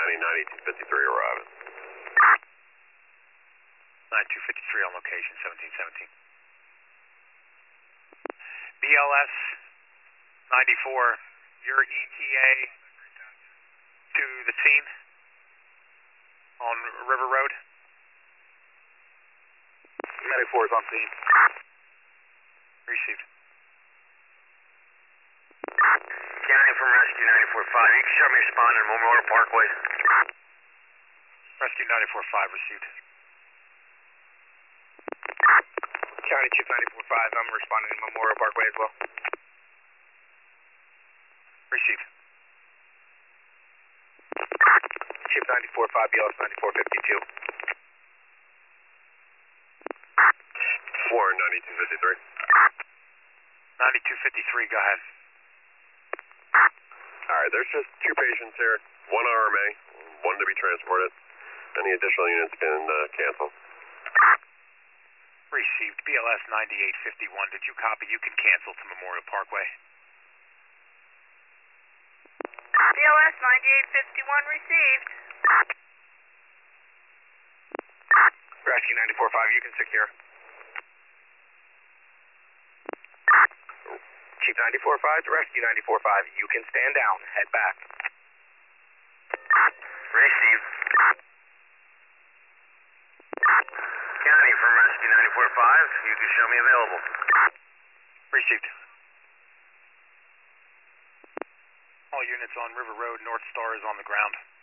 County 9253 arriving. 9253 on location, 1717. BLS 94, your ETA to the scene on River Road. 94 is on scene. Received. County from Rescue 94-5. You can show me your spawn in Memorial Parkway. Rescue 94-5 received. County Chief 94-5, I'm responding to Memorial Parkway as well. Received. Chief 94-5, BLS 9452. 9253. 9253, go ahead. Alright, there's just 2 patients here. 1 RMA, 1 to be transported. Any additional units can cancel. Received. BLS 9851, did you copy? You can cancel to Memorial Parkway. BLS 9851 received. Rescue 94-5, you can secure. Chief 94-5 to Rescue 94-5, you can stand down, head back. Received. County from Rescue 94-5. You can show me available. Received. All units on River Road, North Star is on the ground.